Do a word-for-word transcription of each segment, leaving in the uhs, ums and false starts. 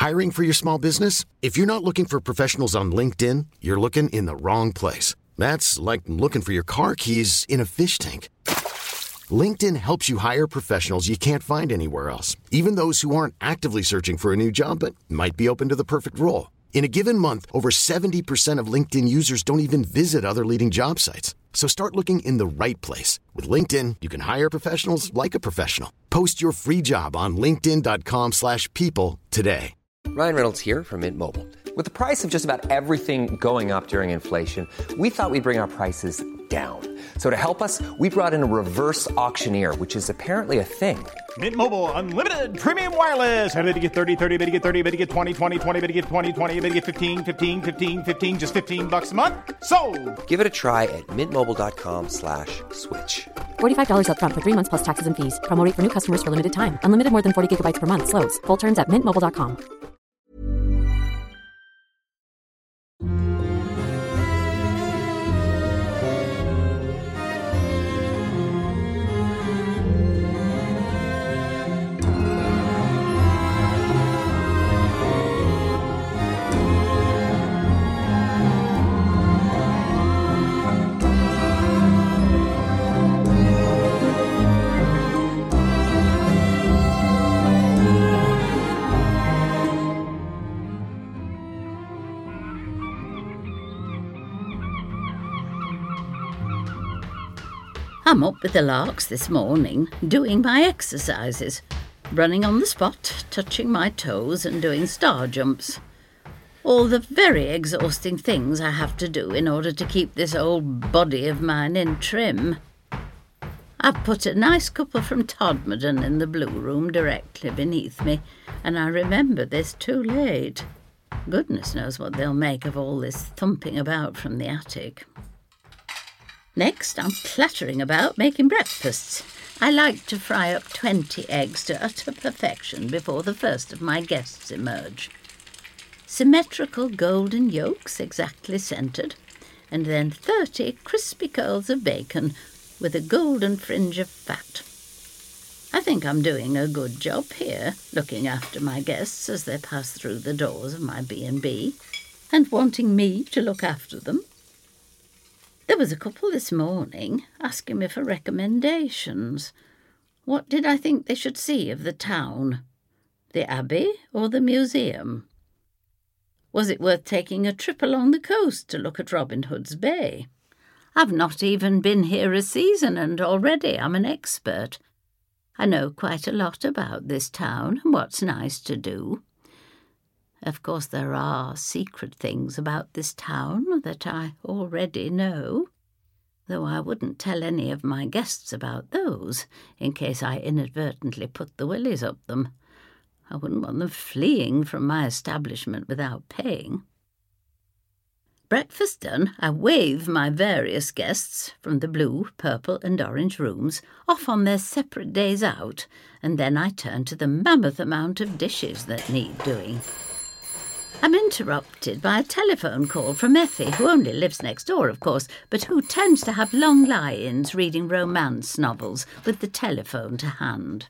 Hiring for your small business? If you're not looking for professionals on LinkedIn, you're looking in the wrong place. That's like looking for your car keys in a fish tank. LinkedIn helps you hire professionals you can't find anywhere else, even those who aren't actively searching for a new job but might be open to the perfect role. In a given month, over seventy percent of LinkedIn users don't even visit other leading job sites. So start looking in the right place. With LinkedIn, you can hire professionals like a professional. Post your free job on linkedin.com slash people today. Ryan Reynolds here from Mint Mobile. With the price of just about everything going up during inflation, we thought we'd bring our prices down. So to help us, we brought in a reverse auctioneer, which is apparently a thing. Mint Mobile Unlimited Premium Wireless. How to get thirty, thirty, how to get thirty, how to get twenty, twenty, twenty, how to get twenty, twenty, how to get fifteen, fifteen, fifteen, fifteen, just fifteen bucks a month? Sold! Give it a try at mintmobile.com slash switch. forty-five dollars up front for three months plus taxes and fees. Promo rate for new customers for limited time. Unlimited more than forty gigabytes per month. Slows full terms at mint mobile dot com. I'm up with the larks this morning, doing my exercises, running on the spot, touching my toes and doing star jumps. All the very exhausting things I have to do in order to keep this old body of mine in trim. I've put a nice couple from Todmorden in the blue room directly beneath me, and I remember this too late. Goodness knows what they'll make of all this thumping about from the attic. Next, I'm clattering about making breakfasts. I like to fry up twenty eggs to utter perfection before the first of my guests emerge. Symmetrical golden yolks exactly centred, and then thirty crispy curls of bacon with a golden fringe of fat. I think I'm doing a good job here, looking after my guests as they pass through the doors of my B and B, and wanting me to look after them. There was a couple this morning asking me for recommendations. What did I think they should see of the town? The Abbey or the museum? Was it worth taking a trip along the coast to look at Robin Hood's Bay? I've not even been here a season, and already I'm an expert. I know quite a lot about this town and what's nice to do. Of course, there are secret things about this town that I already know, though I wouldn't tell any of my guests about those in case I inadvertently put the willies up them. I wouldn't want them fleeing from my establishment without paying. Breakfast done, I wave my various guests from the blue, purple and orange rooms off on their separate days out, and then I turn to the mammoth amount of dishes that need doing. I'm interrupted by a telephone call from Effie, who only lives next door, of course, but who tends to have long lie-ins reading romance novels with the telephone to hand.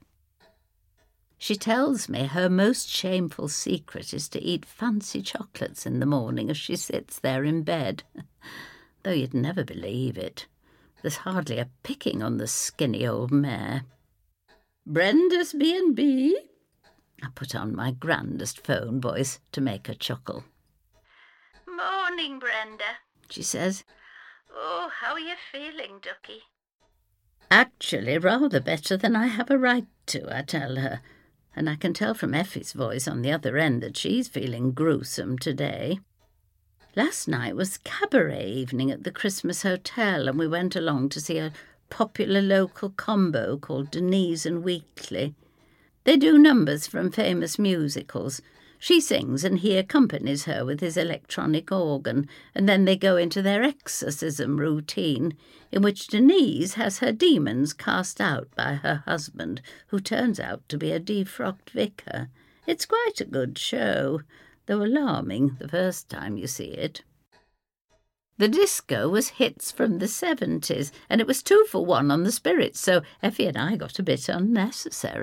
She tells me her most shameful secret is to eat fancy chocolates in the morning as she sits there in bed. Though you'd never believe it. There's hardly a picking on the skinny old mare. Brenda's B and B? I put on my grandest phone voice to make her chuckle. Morning, Brenda, she says. Oh, how are you feeling, ducky? Actually, rather better than I have a right to, I tell her, and I can tell from Effie's voice on the other end that she's feeling gruesome today. Last night was cabaret evening at the Christmas Hotel, and we went along to see a popular local combo called Denise and Weekly. They do numbers from famous musicals. She sings and he accompanies her with his electronic organ, and then they go into their exorcism routine, in which Denise has her demons cast out by her husband, who turns out to be a defrocked vicar. It's quite a good show, though alarming the first time you see it. The disco was hits from the seventies, and it was two for one on the spirits, so Effie and I got a bit unnecessary.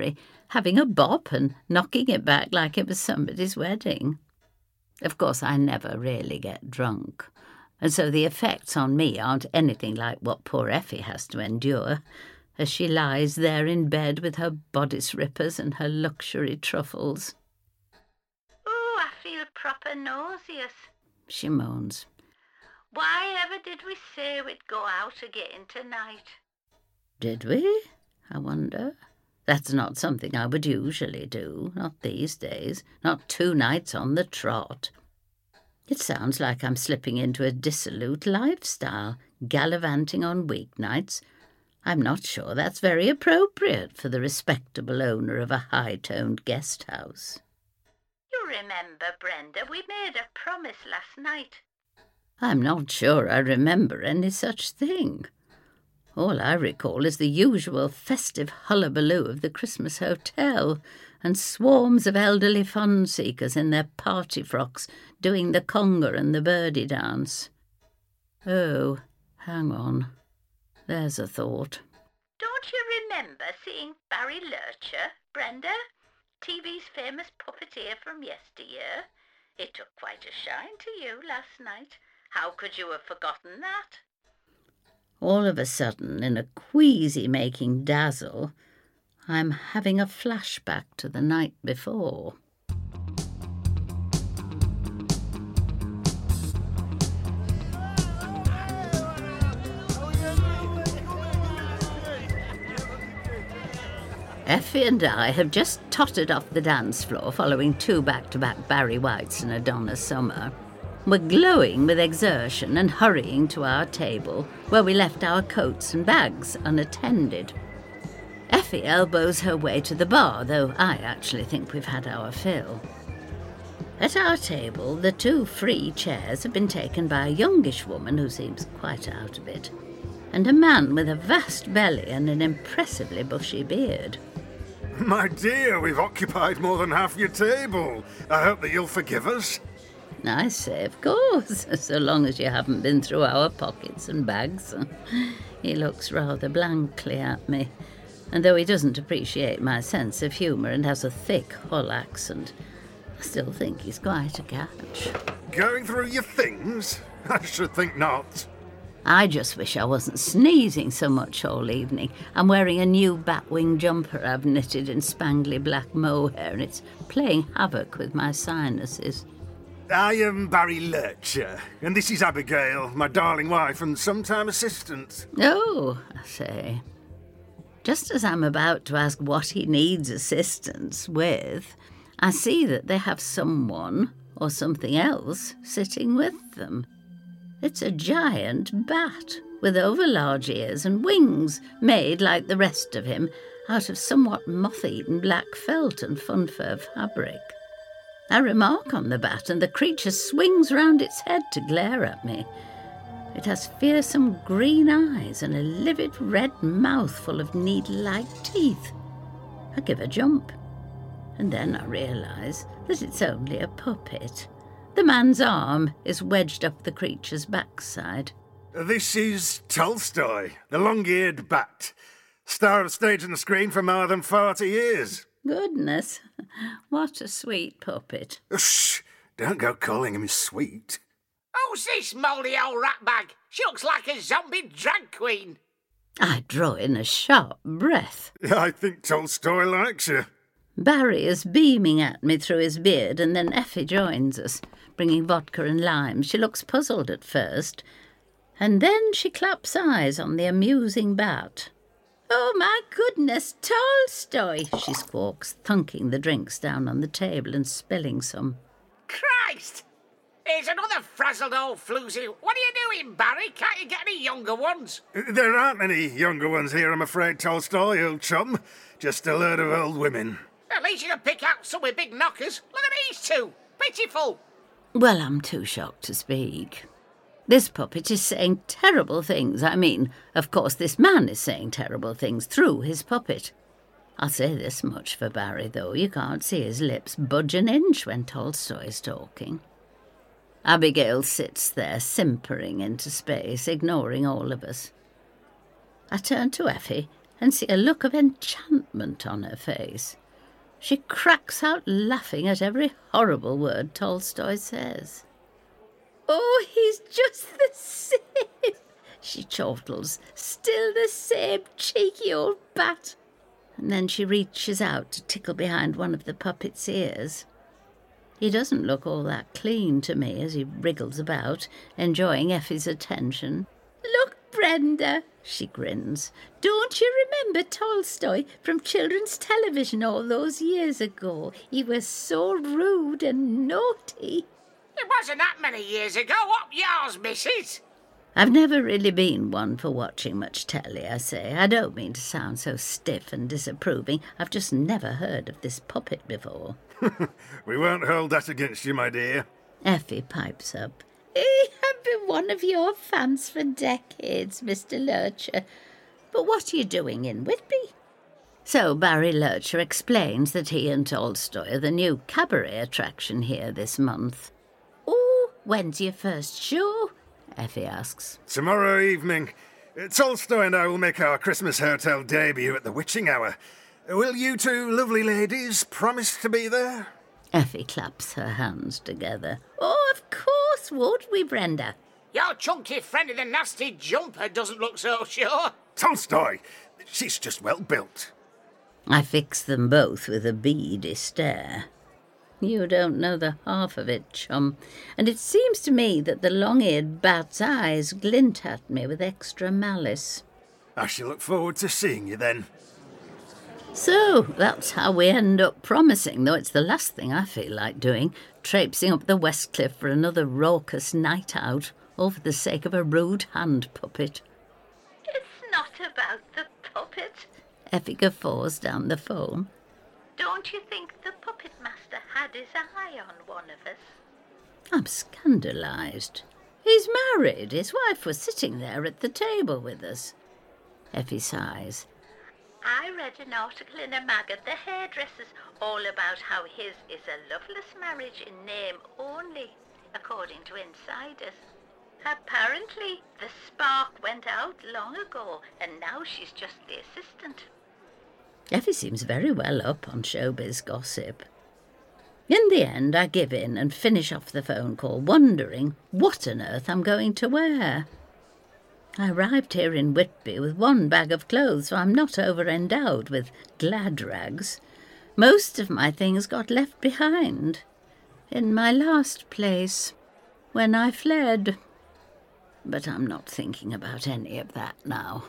having a bop and knocking it back like it was somebody's wedding. Of course, I never really get drunk, and so the effects on me aren't anything like what poor Effie has to endure, as she lies there in bed with her bodice rippers and her luxury truffles. Oh, I feel proper nauseous. She moans. Why ever did we say we'd go out again tonight? Did we? I wonder. That's not something I would usually do, not these days, not two nights on the trot. It sounds like I'm slipping into a dissolute lifestyle, gallivanting on weeknights. I'm not sure that's very appropriate for the respectable owner of a high-toned guest house. You remember, Brenda, we made a promise last night. I'm not sure I remember any such thing. All I recall is the usual festive hullabaloo of the Christmas hotel and swarms of elderly fun-seekers in their party frocks doing the conga and the birdie dance. Oh, hang on. There's a thought. Don't you remember seeing Barry Lurcher, Brenda? T V's famous puppeteer from yesteryear. It took quite a shine to you last night. How could you have forgotten that? All of a sudden, in a queasy-making dazzle, I'm having a flashback to the night before. Effie and I have just tottered off the dance floor following two back-to-back Barry Whites and a Donna Summer. We're glowing with exertion and hurrying to our table, where we left our coats and bags unattended. Effie elbows her way to the bar, though I actually think we've had our fill. At our table, the two free chairs have been taken by a youngish woman who seems quite out of it, and a man with a vast belly and an impressively bushy beard. My dear, we've occupied more than half your table. I hope that you'll forgive us. I say, of course, so long as you haven't been through our pockets and bags. He looks rather blankly at me, and though he doesn't appreciate my sense of humour and has a thick Hull accent, I still think he's quite a catch. Going through your things? I should think not. I just wish I wasn't sneezing so much all evening. I'm wearing a new batwing jumper I've knitted in spangly black mohair, and it's playing havoc with my sinuses. I am Barry Lurcher, and this is Abigail, my darling wife and sometime assistant. Oh, I say. Just as I'm about to ask what he needs assistance with, I see that they have someone or something else sitting with them. It's a giant bat with overlarge ears and wings made, like the rest of him, out of somewhat moth-eaten black felt and fun fur fabric. I remark on the bat, and the creature swings round its head to glare at me. It has fearsome green eyes and a livid red mouth full of needle-like teeth. I give a jump, and then I realise that it's only a puppet. The man's arm is wedged up the creature's backside. This is Tolstoy, the long-eared bat, star of stage and screen for more than forty years. Goodness, what a sweet puppet. Shh, don't go calling him sweet. Who's this mouldy old ratbag? She looks like a zombie drag queen. I draw in a sharp breath. I think Tolstoy likes you. Barry is beaming at me through his beard, and then Effie joins us, bringing vodka and lime. She looks puzzled at first, and then she claps eyes on the amusing bat. "Oh, my goodness, Tolstoy," she squawks, thunking the drinks down on the table and spilling some. Christ! Here's another frazzled old floozy. What are you doing, Barry? Can't you get any younger ones? There aren't any younger ones here, I'm afraid, Tolstoy, old chum. Just a load of old women. At least you can pick out some with big knockers. Look at these two. Pitiful. Well, I'm too shocked to speak. This puppet is saying terrible things. I mean, of course, this man is saying terrible things through his puppet. I'll say this much for Barry, though. You can't see his lips budge an inch when Tolstoy's talking. Abigail sits there, simpering into space, ignoring all of us. I turn to Effie and see a look of enchantment on her face. She cracks out laughing at every horrible word Tolstoy says. "Oh, he's just the same," she chortles. "Still the same cheeky old bat." And then she reaches out to tickle behind one of the puppet's ears. He doesn't look all that clean to me as he wriggles about, enjoying Effie's attention. "Look, Brenda," she grins. "Don't you remember Tolstoy from children's television all those years ago? He was so rude and naughty." It wasn't that many years ago. Up yours, missus. I've never really been one for watching much telly, I say. I don't mean to sound so stiff and disapproving. I've just never heard of this puppet before. We won't hold that against you, my dear. Effie pipes up. "I have been one of your fans for decades, Mister Lurcher. But what are you doing in Whitby?" So Barry Lurcher explains that he and Tolstoy are the new cabaret attraction here this month. "Oh, when's your first show?" Effie asks. Tomorrow evening. Uh, Tolstoy and I will make our Christmas hotel debut at the witching hour. Will you two lovely ladies promise to be there? Effie claps her hands together. "Oh, of course, won't we, Brenda?" Your chunky friend in the nasty jumper doesn't look so sure. Tolstoy! She's just well built. I fix them both with a beady stare. You don't know the half of it, chum, and it seems to me that the long-eared bat's eyes glint at me with extra malice. I shall look forward to seeing you then. So, that's how we end up promising, though it's the last thing I feel like doing, traipsing up the West Cliff for another raucous night out, all for the sake of a rude hand puppet. It's not about the puppet. Effie guffaws down the phone. Don't you think the puppet master had his eye on one of us? I'm scandalised. He's married. His wife was sitting there at the table with us. Effie sighs. I read an article in a mag at the hairdressers all about how his is a loveless marriage in name only, according to insiders. Apparently, the spark went out long ago, and now she's just the assistant. Effie seems very well up on showbiz gossip. In the end, I give in and finish off the phone call, wondering what on earth I'm going to wear. I arrived here in Whitby with one bag of clothes, so I'm not over-endowed with glad rags. Most of my things got left behind. In my last place, when I fled. But I'm not thinking about any of that now.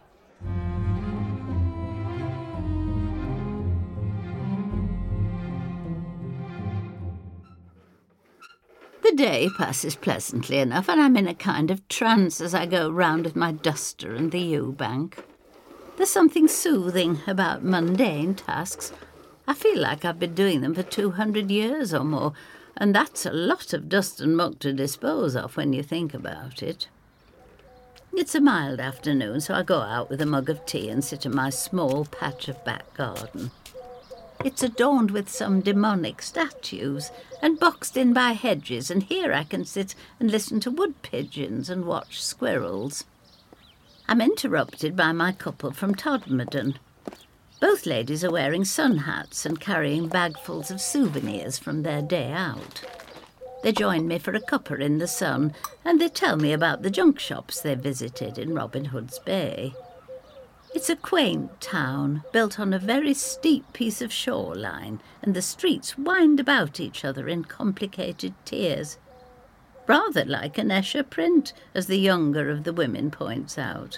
The day passes pleasantly enough, and I'm in a kind of trance as I go round with my duster and the U-Bank. There's something soothing about mundane tasks. I feel like I've been doing them for two hundred years or more, and that's a lot of dust and muck to dispose of when you think about it. It's a mild afternoon, so I go out with a mug of tea and sit in my small patch of back garden. It's adorned with some demonic statues and boxed in by hedges, and here I can sit and listen to wood pigeons and watch squirrels. I'm interrupted by my couple from Todmorden. Both ladies are wearing sun hats and carrying bagfuls of souvenirs from their day out. They join me for a cuppa in the sun, and they tell me about the junk shops they visited in Robin Hood's Bay. It's a quaint town, built on a very steep piece of shoreline, and the streets wind about each other in complicated tiers. Rather like an Escher print, as the younger of the women points out.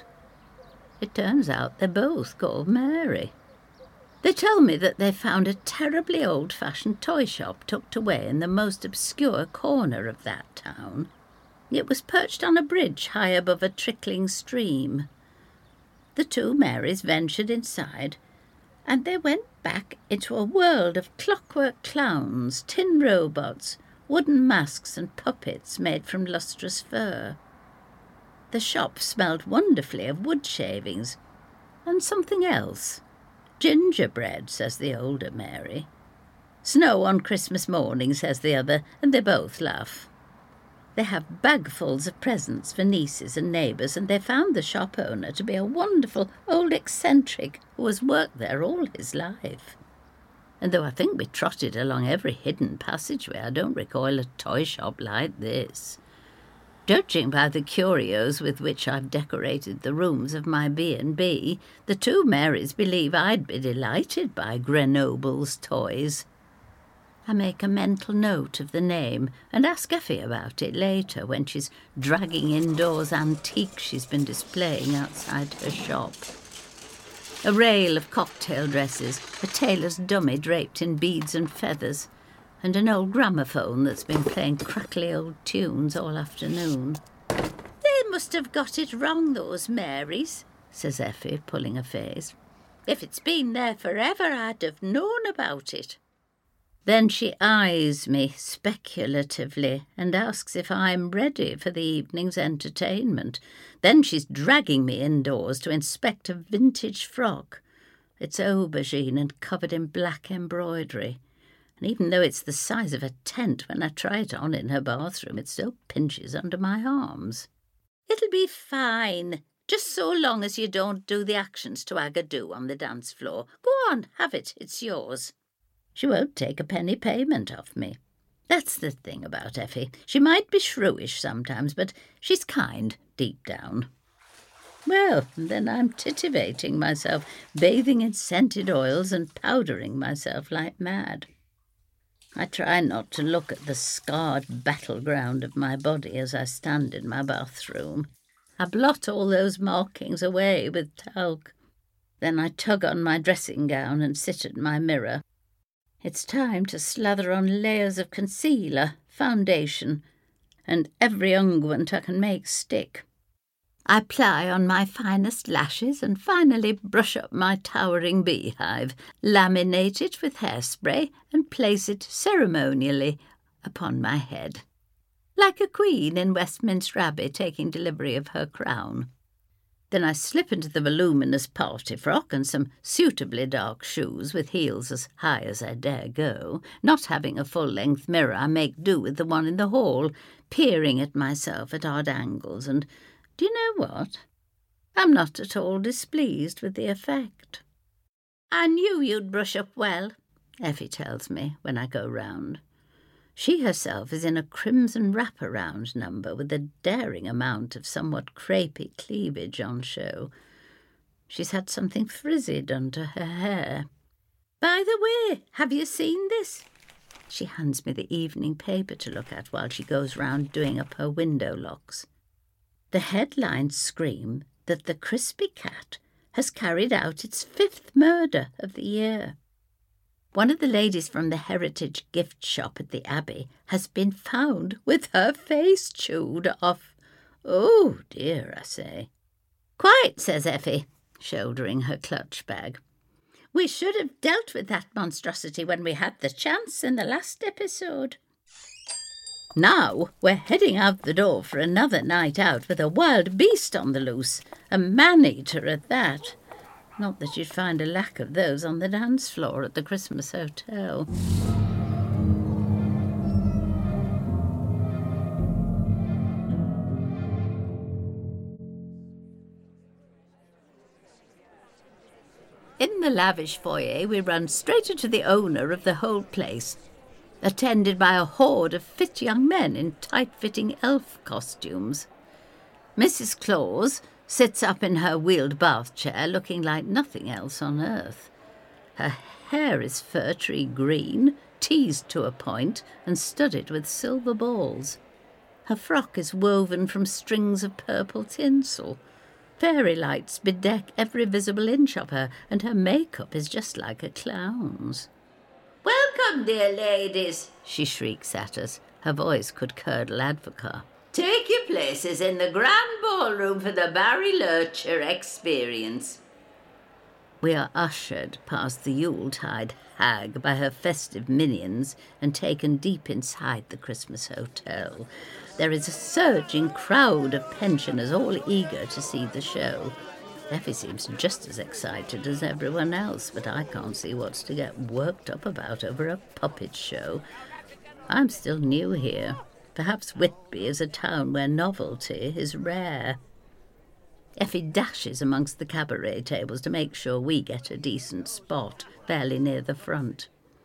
It turns out they're both called Mary. They tell me that they found a terribly old-fashioned toy shop tucked away in the most obscure corner of that town. It was perched on a bridge high above a trickling stream. The two Marys ventured inside, and they went back into a world of clockwork clowns, tin robots, wooden masks and puppets made from lustrous fur. The shop smelled wonderfully of wood shavings and something else. Gingerbread, says the older Mary. Snow on Christmas morning, says the other, and they both laugh. They have bagfuls of presents for nieces and neighbours, and they found the shop owner to be a wonderful old eccentric who has worked there all his life. and though I think we trotted along every hidden passageway, I don't recoil a toy shop like this. Judging by the curios with which I've decorated the rooms of my B and B, the two Marys believe I'd be delighted by Grenoble's toys. I make a mental note of the name and ask Effie about it later when she's dragging indoors antiques she's been displaying outside her shop. A rail of cocktail dresses, a tailor's dummy draped in beads and feathers, and an old gramophone that's been playing crackly old tunes all afternoon. They must have got it wrong, those Marys, says Effie, pulling a face. If it's been there forever, I'd have known about it. Then she eyes me speculatively and asks if I'm ready for the evening's entertainment. Then she's dragging me indoors to inspect a vintage frock. It's aubergine and covered in black embroidery. And even though it's the size of a tent, when I try it on in her bathroom, it still pinches under my arms. It'll be fine, just so long as you don't do the actions to Agadoo on the dance floor. Go on, have it, it's yours. She won't take a penny payment off me. That's the thing about Effie. She might be shrewish sometimes, but she's kind deep down. Well, then I'm titivating myself, bathing in scented oils and powdering myself like mad. I try not to look at the scarred battleground of my body as I stand in my bathroom. I blot all those markings away with talc. Then I tug on my dressing gown and sit at my mirror. It's time to slather on layers of concealer, foundation, and every unguent I can make stick. I ply on my finest lashes and finally brush up my towering beehive, laminate it with hairspray and place it ceremonially upon my head, like a queen in Westminster Abbey taking delivery of her crown. Then I slip into the voluminous party frock and some suitably dark shoes with heels as high as I dare go. Not having a full-length mirror, I make do with the one in the hall, peering at myself at odd angles, and do you know what? I'm not at all displeased with the effect. I knew you'd brush up well, Effie tells me when I go round. She herself is in a crimson wraparound number with a daring amount of somewhat crepey cleavage on show. She's had something frizzy done to her hair. By the way, have you seen this? She hands me the evening paper to look at while she goes round doing up her window locks. The headlines scream that the Crispy Cat has carried out its fifth murder of the year. One of the ladies from the Heritage gift shop at the Abbey has been found with her face chewed off. Oh, dear, I say. Quite, says Effie, shouldering her clutch bag. We should have dealt with that monstrosity when we had the chance in the last episode. Now we're heading out the door for another night out with a wild beast on the loose, a man-eater at that. Not that you'd find a lack of those on the dance floor at the Christmas Hotel. In the lavish foyer, we run straight into the owner of the whole place, attended by a horde of fit young men in tight-fitting elf costumes. Missus Claus sits up in her wheeled bath chair looking like nothing else on earth. Her hair is fir-tree green, teased to a point and studded with silver balls. Her frock is woven from strings of purple tinsel. Fairy lights bedeck every visible inch of her, and her makeup is just like a clown's. "Welcome, dear ladies," she shrieks at us. Her voice could curdle Advocaat. "Take your places in the grand ballroom for the Barry Lurcher experience." We are ushered past the Yuletide hag by her festive minions and taken deep inside the Christmas Hotel. There is a surging crowd of pensioners, all eager to see the show. Effie seems just as excited as everyone else, but I can't see what's to get worked up about over a puppet show. I'm still new here. Perhaps Whitby is a town where novelty is rare. Effie dashes amongst the cabaret tables to make sure we get a decent spot, fairly near the front.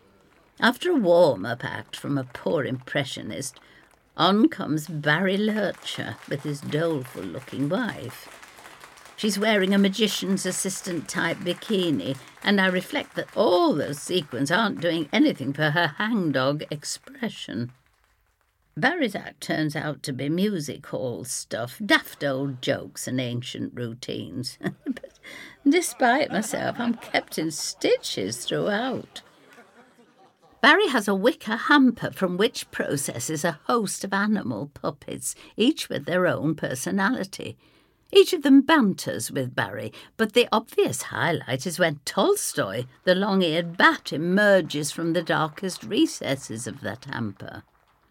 After a warm-up act from a poor impressionist, on comes Barry Lurcher with his doleful-looking wife. She's wearing a magician's assistant-type bikini, and I reflect that all those sequins aren't doing anything for her hangdog expression. Barry's act turns out to be music hall stuff, daft old jokes and ancient routines. But despite myself, I'm kept in stitches throughout. Barry has a wicker hamper from which processes a host of animal puppets, each with their own personality. Each of them banters with Barry, but the obvious highlight is when Tolstoy, the long-eared bat, emerges from the darkest recesses of that hamper.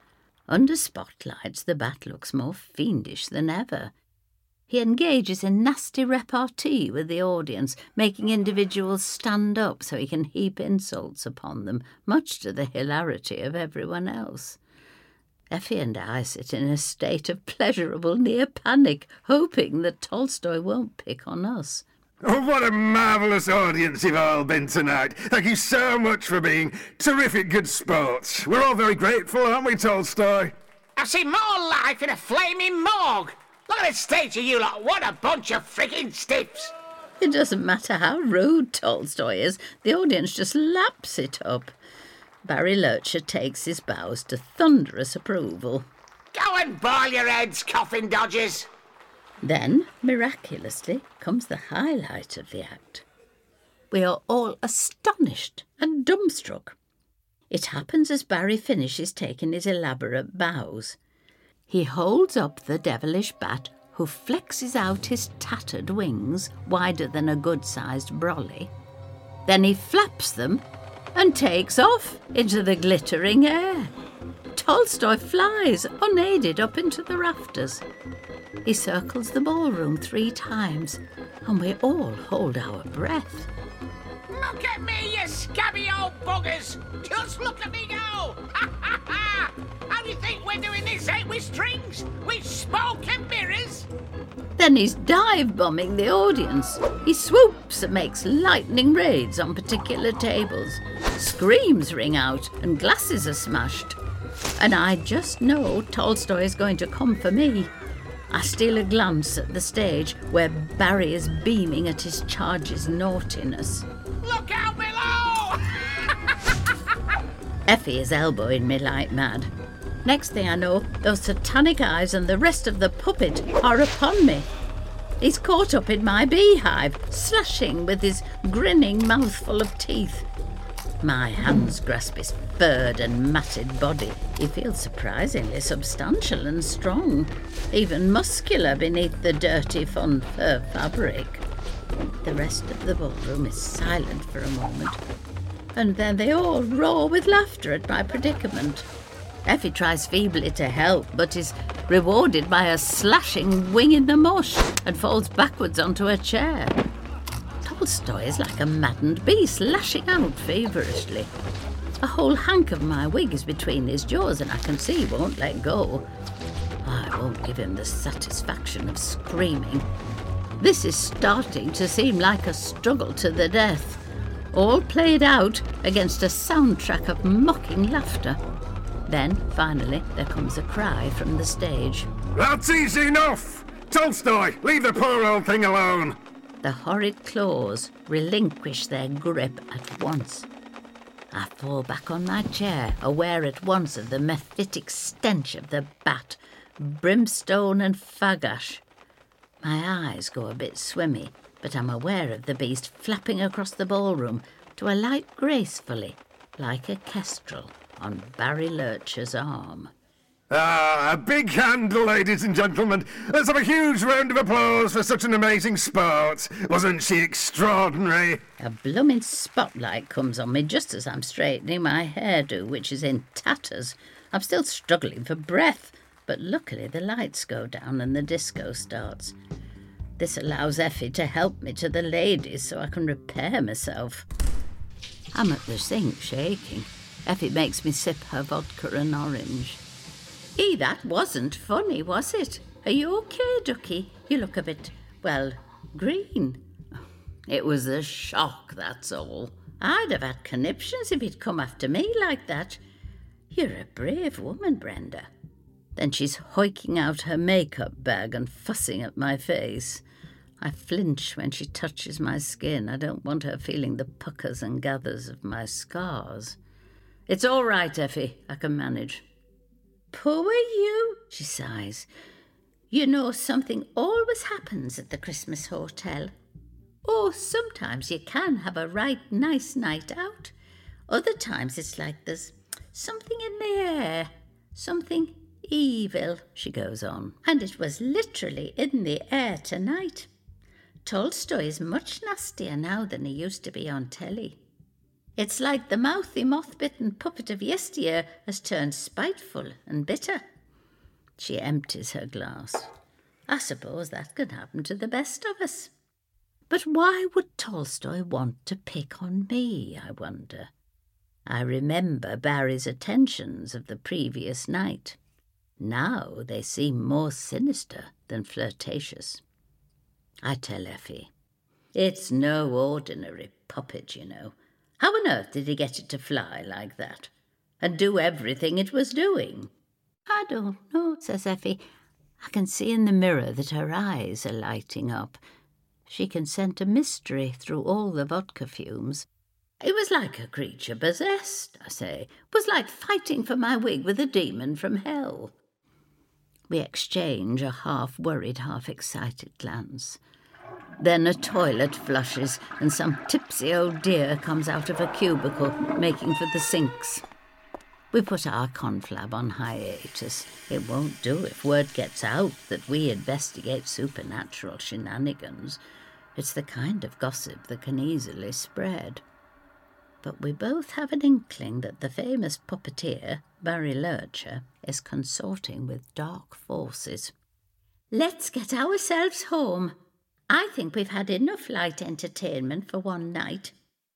Under spotlights, the bat looks more fiendish than ever. He engages in nasty repartee with the audience, making individuals stand up so he can heap insults upon them, much to the hilarity of everyone else. Effie and I sit in a state of pleasurable near-panic, hoping that Tolstoy won't pick on us. Oh, what a marvellous audience you've all been tonight. Thank you so much for being terrific good sports. We're all very grateful, aren't we, Tolstoy? I've seen more life in a flaming morgue. Look at the state of you lot. What a bunch of freaking stiffs. It doesn't matter how rude Tolstoy is, the audience just laps it up. Barry Lurcher takes his bows to thunderous approval. Go and boil your heads, coffin dodgers. Then, miraculously, comes the highlight of the act. We are all astonished and dumbstruck. It happens as Barry finishes taking his elaborate bows. He holds up the devilish bat, who flexes out his tattered wings, wider than a good-sized brolly. Then he flaps them and takes off into the glittering air. Tolstoy flies, unaided, up into the rafters. He circles the ballroom three times, and we all hold our breath. Look at me, you scabby old buggers! Just look at me go! Ha ha ha! How do you think we're doing this, eh? With strings? With smoke and mirrors? Then he's dive-bombing the audience. He swoops and makes lightning raids on particular tables. Screams ring out and glasses are smashed. And I just know Tolstoy is going to come for me. I steal a glance at the stage where Barry is beaming at his charge's naughtiness. Look out below! Effie is elbowing me like mad. Next thing I know, those satanic eyes and the rest of the puppet are upon me. He's caught up in my beehive, slashing with his grinning mouthful of teeth. My hands grasp his furred and matted body. He feels surprisingly substantial and strong, even muscular beneath the dirty fun fur fabric. The rest of the ballroom is silent for a moment, and then they all roar with laughter at my predicament. Effie tries feebly to help, but is rewarded by a slashing wing in the mush and falls backwards onto a chair. Tolstoy is like a maddened beast, lashing out feverishly. A whole hank of my wig is between his jaws, and I can see he won't let go. I won't give him the satisfaction of screaming. This is starting to seem like a struggle to the death, all played out against a soundtrack of mocking laughter. Then, finally, there comes a cry from the stage. That's easy enough! Tolstoy, leave the poor old thing alone! The horrid claws relinquish their grip at once. I fall back on my chair, aware at once of the mephitic stench of the bat, brimstone and fagash. My eyes go a bit swimmy, but I'm aware of the beast flapping across the ballroom to alight gracefully, like a kestrel, on Barry Lurcher's arm. Ah, a big hand, ladies and gentlemen. Let's have a huge round of applause for such an amazing sport. Wasn't she extraordinary? A blooming spotlight comes on me just as I'm straightening my hairdo, which is in tatters. I'm still struggling for breath, but luckily the lights go down and the disco starts. This allows Effie to help me to the ladies so I can repair myself. I'm at the sink shaking. Effie makes me sip her vodka and orange. Eh, that wasn't funny, was it? Are you okay, Ducky? You look a bit, well, green. It was a shock, that's all. I'd have had conniptions if he'd come after me like that. You're a brave woman, Brenda. Then she's hoiking out her makeup bag and fussing at my face. I flinch when she touches my skin. I don't want her feeling the puckers and gathers of my scars. It's all right, Effie. I can manage. Poor you, she sighs. You know, something always happens at the Christmas hotel. Oh, sometimes you can have a right nice night out. Other times it's like there's something in the air, something evil, she goes on. And it was literally in the air tonight. Tolstoy is much nastier now than he used to be on telly. It's like the mouthy, moth-bitten puppet of yesteryear has turned spiteful and bitter. She empties her glass. I suppose that can happen to the best of us. But why would Tolstoy want to pick on me, I wonder? I remember Barry's attentions of the previous night. Now they seem more sinister than flirtatious. I tell Effie, it's no ordinary puppet, you know. How on earth did he get it to fly like that? And do everything it was doing? I don't know, says Effie. I can see in the mirror that her eyes are lighting up. She can scent a mystery through all the vodka fumes. It was like a creature possessed, I say. It was like fighting for my wig with a demon from hell. We exchange a half-worried, half-excited glance. Then a toilet flushes and some tipsy old dear comes out of a cubicle, making for the sinks. We put our conflab on hiatus. It won't do if word gets out that we investigate supernatural shenanigans. It's the kind of gossip that can easily spread. But we both have an inkling that the famous puppeteer, Barry Lurcher, is consorting with dark forces. Let's get ourselves home. I think we've had enough light entertainment for one night.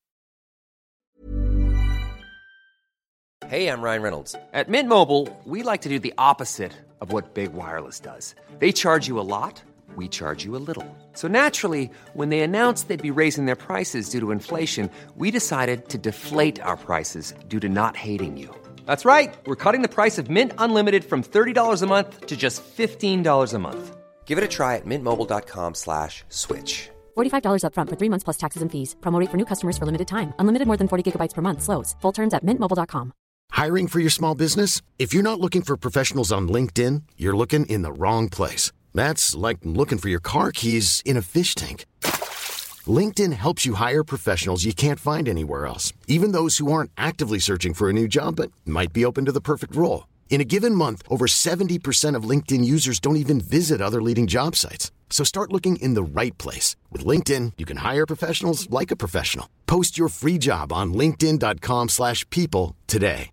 Hey, I'm Ryan Reynolds. At Mint Mobile, we like to do the opposite of what Big Wireless does. They charge you a lot, we charge you a little. So naturally, when they announced they'd be raising their prices due to inflation, we decided to deflate our prices due to not hating you. That's right. We're cutting the price of Mint Unlimited from thirty dollars a month to just fifteen dollars a month. Give it a try at mintmobile.com slash switch. forty-five dollars up front for three months plus taxes and fees. Promo rate for new customers for limited time. Unlimited more than forty gigabytes per month. Slows full terms at mint mobile dot com. Hiring for your small business? If you're not looking for professionals on LinkedIn, you're looking in the wrong place. That's like looking for your car keys in a fish tank. LinkedIn helps you hire professionals you can't find anywhere else, even those who aren't actively searching for a new job but might be open to the perfect role. In a given month, over seventy percent of LinkedIn users don't even visit other leading job sites. So start looking in the right place. With LinkedIn, you can hire professionals like a professional. Post your free job on linkedin.com slash people today.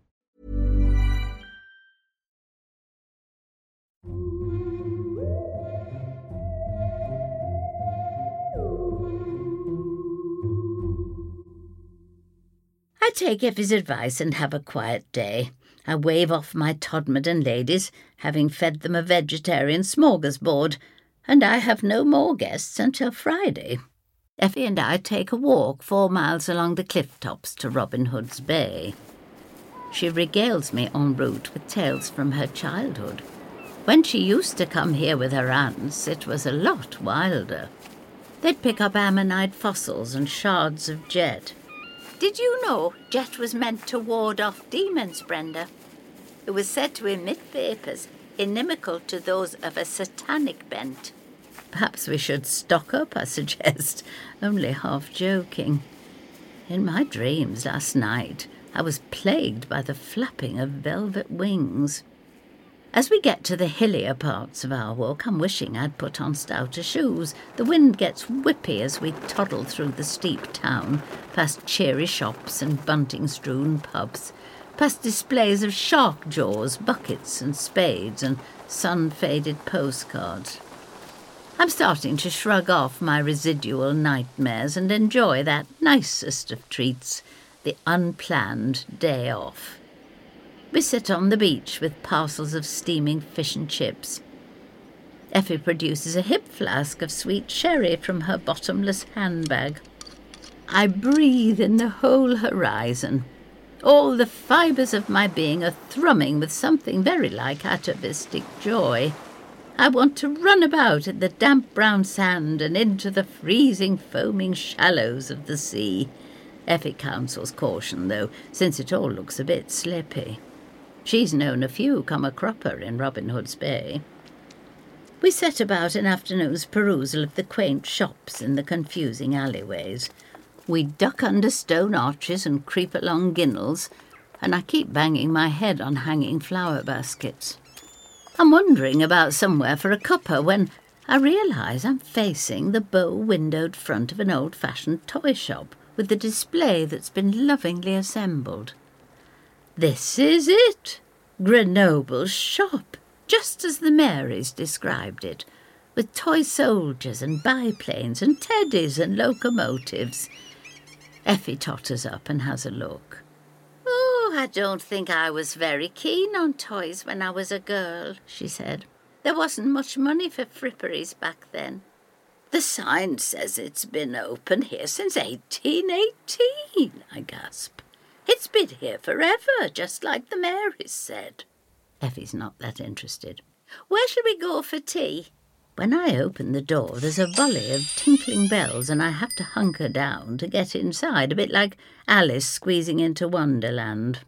I take Effie's advice and have a quiet day. I wave off my Todmorden ladies, having fed them a vegetarian smorgasbord, and I have no more guests until Friday. Effie and I take a walk four miles along the cliff tops to Robin Hood's Bay. She regales me en route with tales from her childhood. When she used to come here with her aunts, it was a lot wilder. They'd pick up ammonite fossils and shards of jet. Did you know jet was meant to ward off demons, Brenda? It was said to emit vapours inimical to those of a satanic bent. Perhaps we should stock up, I suggest, only half joking. In my dreams last night, I was plagued by the flapping of velvet wings. As we get to the hillier parts of our walk, I'm wishing I'd put on stouter shoes. The wind gets whippy as we toddle through the steep town, past cheery shops and bunting-strewn pubs, past displays of shark jaws, buckets and spades and sun-faded postcards. I'm starting to shrug off my residual nightmares and enjoy that nicest of treats, the unplanned day off. We sit on the beach with parcels of steaming fish and chips. Effie produces a hip flask of sweet sherry from her bottomless handbag. I breathe in the whole horizon. All the fibres of my being are thrumming with something very like atavistic joy. I want to run about in the damp brown sand and into the freezing, foaming shallows of the sea. Effie counsels caution, though, since it all looks a bit slippy. She's known a few come a cropper in Robin Hood's Bay. We set about an afternoon's perusal of the quaint shops in the confusing alleyways. We duck under stone arches and creep along ginnels, and I keep banging my head on hanging flower baskets. I'm wondering about somewhere for a cuppa when I realise I'm facing the bow-windowed front of an old-fashioned toy shop with the display that's been lovingly assembled. This is it! Grenoble's shop, just as the Marys described it, with toy soldiers and biplanes and teddies and locomotives. Effie totters up and has a look. "Oh, I don't think I was very keen on toys when I was a girl," she said. "There wasn't much money for fripperies back then." "The sign says it's been open here since eighteen eighteen, I gasp. "It's been here forever, just like the Marys said." Effie's not that interested. "Where shall we go for tea?" When I open the door, there's a volley of tinkling bells and I have to hunker down to get inside, a bit like Alice squeezing into Wonderland.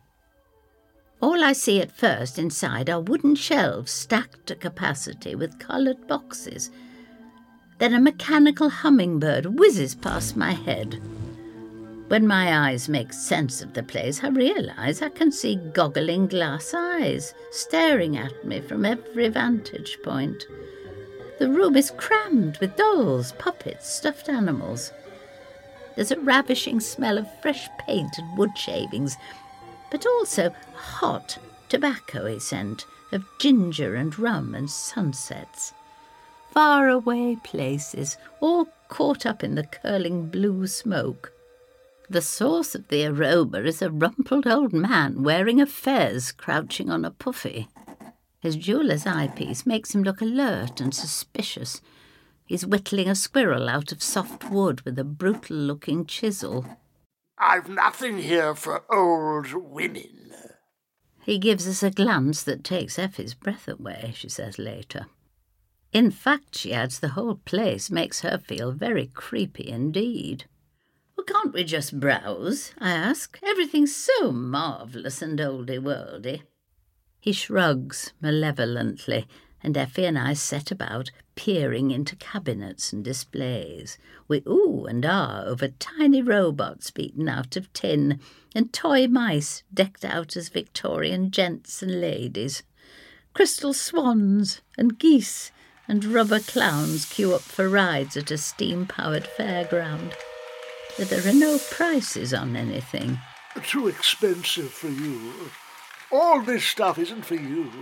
All I see at first inside are wooden shelves stacked to capacity with coloured boxes. Then a mechanical hummingbird whizzes past my head. When my eyes make sense of the place, I realise I can see goggling glass eyes staring at me from every vantage point. The room is crammed with dolls, puppets, stuffed animals. There's a ravishing smell of fresh paint and wood shavings, but also a hot, tobacco-y scent of ginger and rum and sunsets. Far-away places, all caught up in the curling blue smoke. The source of the aroma is a rumpled old man wearing a fez crouching on a puffy. His jeweller's eyepiece makes him look alert and suspicious. He's whittling a squirrel out of soft wood with a brutal-looking chisel. "I've nothing here for old women." He gives us a glance that takes Effie's breath away, she says later. In fact, she adds, the whole place makes her feel very creepy indeed. "Well, can't we just browse?" I ask. "Everything's so marvellous and oldie-worldy." He shrugs malevolently, and Effie and I set about peering into cabinets and displays. We ooh and ah over tiny robots beaten out of tin and toy mice decked out as Victorian gents and ladies. Crystal swans and geese and rubber clowns queue up for rides at a steam-powered fairground. But there are no prices on anything. "Too expensive for you. All this stuff isn't for you.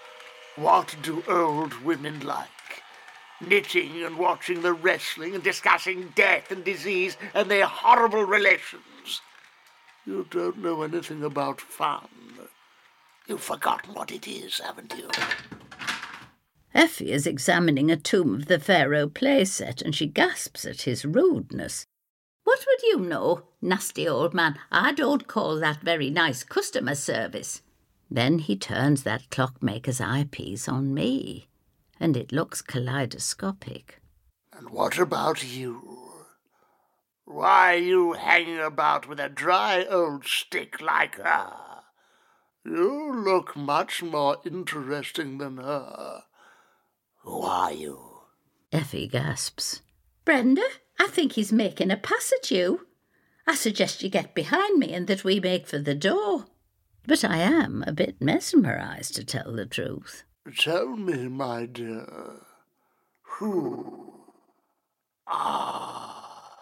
What do old women like? Knitting and watching the wrestling and discussing death and disease and their horrible relations. You don't know anything about fun. You've forgotten what it is, haven't you?" Effie is examining a Tomb of the Pharaoh playset and she gasps at his rudeness. "What would you know, nasty old man? I don't call that very nice customer service." Then he turns that clockmaker's eyepiece on me, and it looks kaleidoscopic. "And what about you? Why are you hanging about with a dry old stick like her? You look much more interesting than her. Who are you?" Effie gasps. "Brenda, I think he's making a pass at you. I suggest you get behind me and that we make for the door." But I am a bit mesmerised, to tell the truth. "Tell me, my dear, who are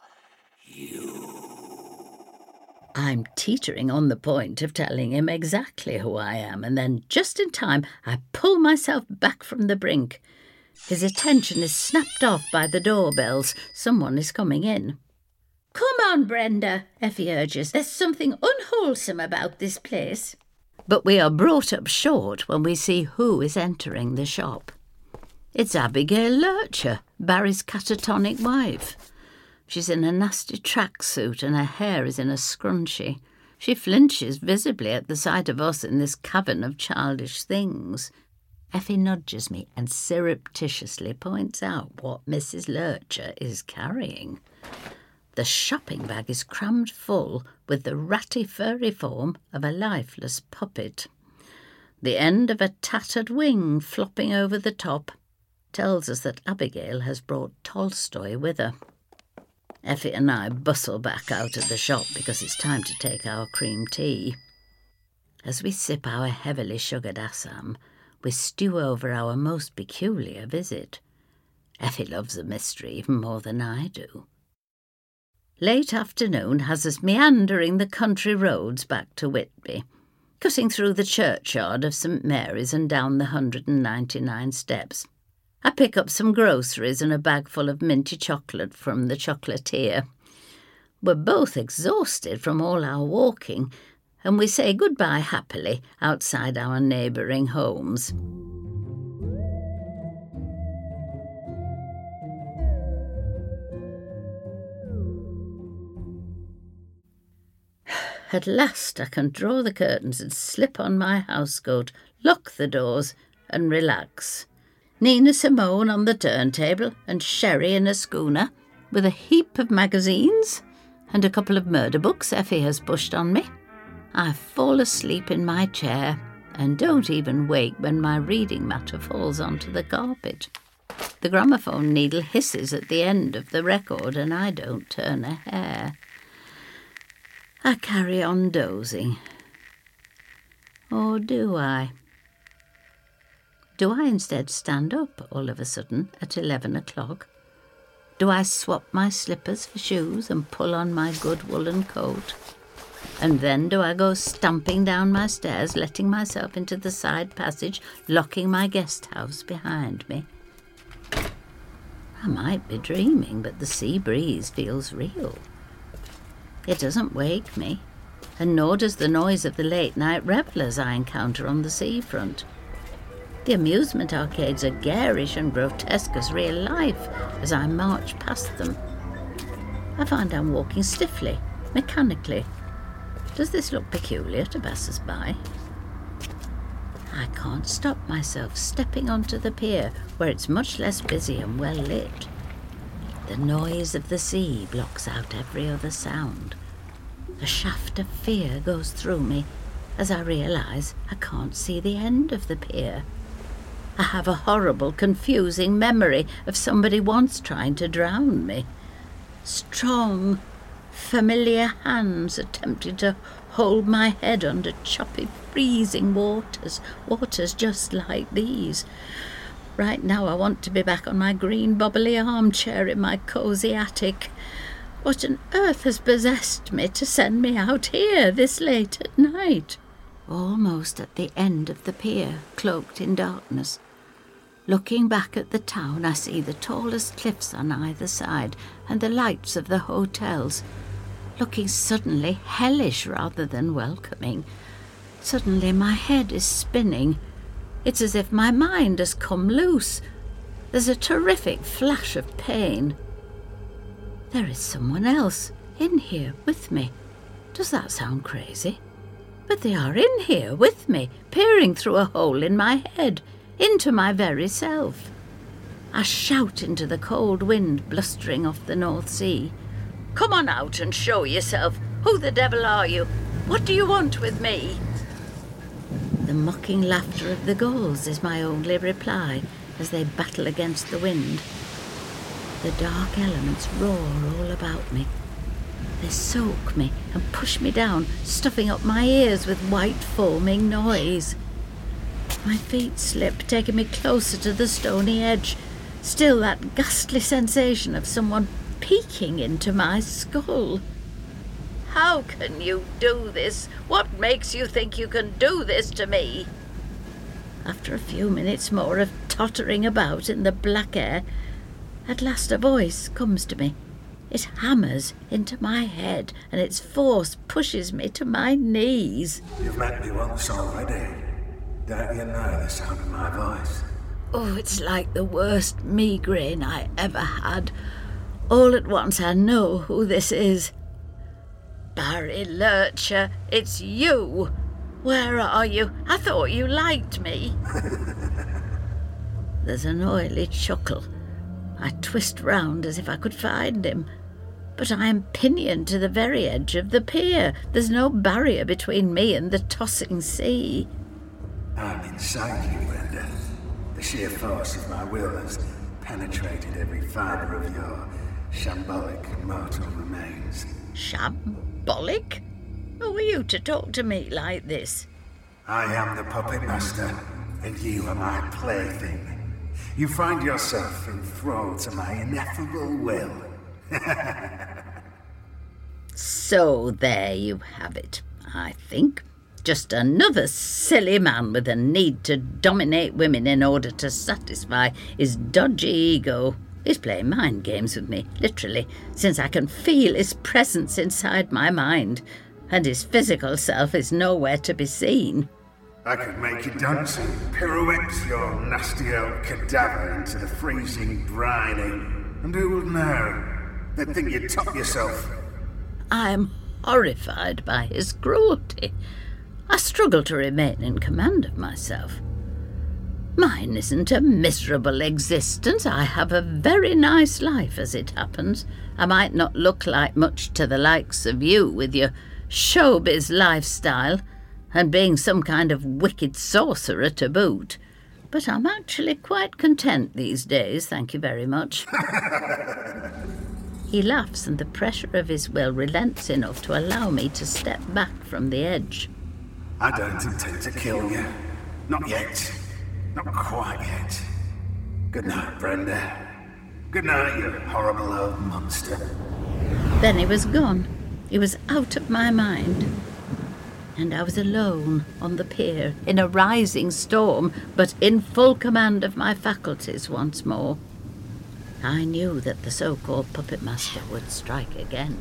you?" I'm teetering on the point of telling him exactly who I am, and then, just in time, I pull myself back from the brink. His attention is snapped off by the doorbells. Someone is coming in. "Come on, Brenda," Effie urges. "There's something unwholesome about this place." But we are brought up short when we see who is entering the shop. It's Abigail Lurcher, Barry's catatonic wife. She's in a nasty tracksuit and her hair is in a scrunchie. She flinches visibly at the sight of us in this cavern of childish things. Effie nudges me and surreptitiously points out what Missus Lurcher is carrying. The shopping bag is crammed full with the ratty furry form of a lifeless puppet. The end of a tattered wing flopping over the top tells us that Abigail has brought Tolstoy with her. Effie and I bustle back out of the shop because it's time to take our cream tea. As we sip our heavily sugared Assam, we stew over our most peculiar visit. Effie loves a mystery even more than I do. Late afternoon has us meandering the country roads back to Whitby, cutting through the churchyard of St Mary's and down the one hundred ninety-nine steps. I pick up some groceries and a bag full of minty chocolate from the chocolatier. We're both exhausted from all our walking, and we say goodbye happily outside our neighbouring homes. At last I can draw the curtains and slip on my housecoat, lock the doors and relax. Nina Simone on the turntable and sherry in a schooner with a heap of magazines and a couple of murder books Effie has pushed on me. I fall asleep in my chair and don't even wake when my reading matter falls onto the carpet. The gramophone needle hisses at the end of the record and I don't turn a hair. I carry on dozing. Or do I? Do I instead stand up all of a sudden at eleven o'clock? Do I swap my slippers for shoes and pull on my good woolen coat? And then do I go stamping down my stairs, letting myself into the side passage, locking my guest house behind me? I might be dreaming, but the sea breeze feels real. It doesn't wake me, and nor does the noise of the late-night revellers I encounter on the seafront. The amusement arcades are garish and grotesque as real life as I march past them. I find I'm walking stiffly, mechanically. Does this look peculiar to passers-by? I can't stop myself stepping onto the pier where it's much less busy and well lit. The noise of the sea blocks out every other sound. A shaft of fear goes through me as I realise I can't see the end of the pier. I have a horrible, confusing memory of somebody once trying to drown me. Strong, familiar hands attempting to hold my head under choppy, freezing waters, waters just like these. Right now I want to be back on my green bubbly armchair in my cosy attic. What on earth has possessed me to send me out here this late at night? Almost at the end of the pier, cloaked in darkness. Looking back at the town, I see the tallest cliffs on either side and the lights of the hotels, looking suddenly hellish rather than welcoming. Suddenly my head is spinning. It's as if my mind has come loose. There's a terrific flash of pain. There is someone else in here with me. Does that sound crazy? But they are in here with me, peering through a hole in my head, into my very self. I shout into the cold wind blustering off the North Sea. Come on out and show yourself. Who the devil are you? What do you want with me? The mocking laughter of the gulls is my only reply as they battle against the wind. The dark elements roar all about me. They soak me and push me down, stuffing up my ears with white foaming noise. My feet slip, taking me closer to the stony edge. Still that ghastly sensation of someone peeking into my skull. How can you do this? What makes you think you can do this to me? After a few minutes more of tottering about in the black air, at last a voice comes to me. It hammers into my head, and its force pushes me to my knees. You've met me once already. Don't you know the sound of my voice? Oh, it's like the worst migraine I ever had. All at once I know who this is. Barry Lurcher, it's you. Where are you? I thought you liked me. There's an oily chuckle. I twist round as if I could find him. But I am pinioned to the very edge of the pier. There's no barrier between me and the tossing sea. I'm inside you, Brenda. The sheer force of my will has penetrated every fibre of your shambolic mortal remains. Shambolic? Who are you to talk to me like this? I am the puppet master, and you are my plaything. You find yourself enthralled to my ineffable will. So there you have it, I think. Just another silly man with a need to dominate women in order to satisfy his dodgy ego. He's playing mind games with me, literally, since I can feel his presence inside my mind, and his physical self is nowhere to be seen. I could make you dance and pirouette your nasty old cadaver into the freezing brine, and who would know? They'd think you'd top yourself. I am horrified by his cruelty. I struggle to remain in command of myself. Mine isn't a miserable existence. I have a very nice life, as it happens. I might not look like much to the likes of you with your showbiz lifestyle and being some kind of wicked sorcerer to boot, but I'm actually quite content these days, thank you very much. He laughs, and the pressure of his will relents enough to allow me to step back from the edge. I don't intend to kill you. Not yet. Not quite yet. Good night, Brenda. Good night, you horrible old monster. Then he was gone. He was out of my mind. And I was alone on the pier, in a rising storm, but in full command of my faculties once more. I knew that the so-called puppet master would strike again.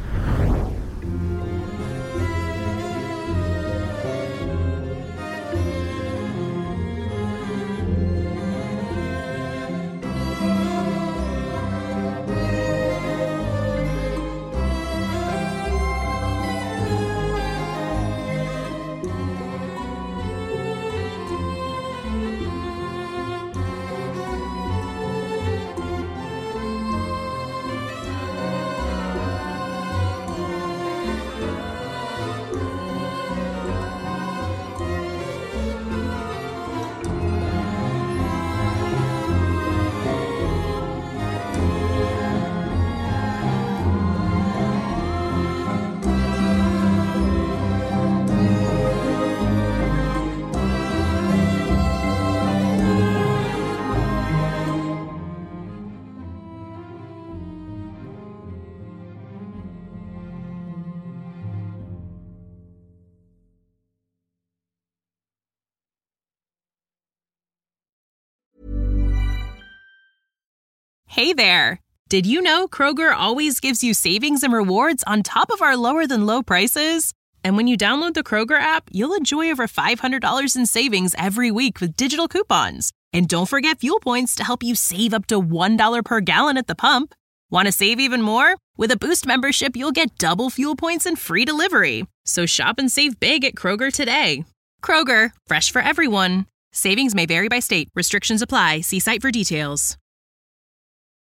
Hey there! Did you know Kroger always gives you savings and rewards on top of our lower-than-low prices? And when you download the Kroger app, you'll enjoy over five hundred dollars in savings every week with digital coupons. And don't forget fuel points to help you save up to one dollar per gallon at the pump. Want to save even more? With a Boost membership, you'll get double fuel points and free delivery. So shop and save big at Kroger today. Kroger, fresh for everyone. Savings may vary by state. Restrictions apply. See site for details.